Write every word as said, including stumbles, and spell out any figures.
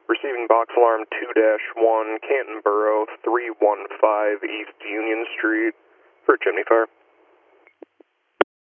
Receiving box alarm two dash one, Canton Borough, three one five East Union Street, for chimney fire.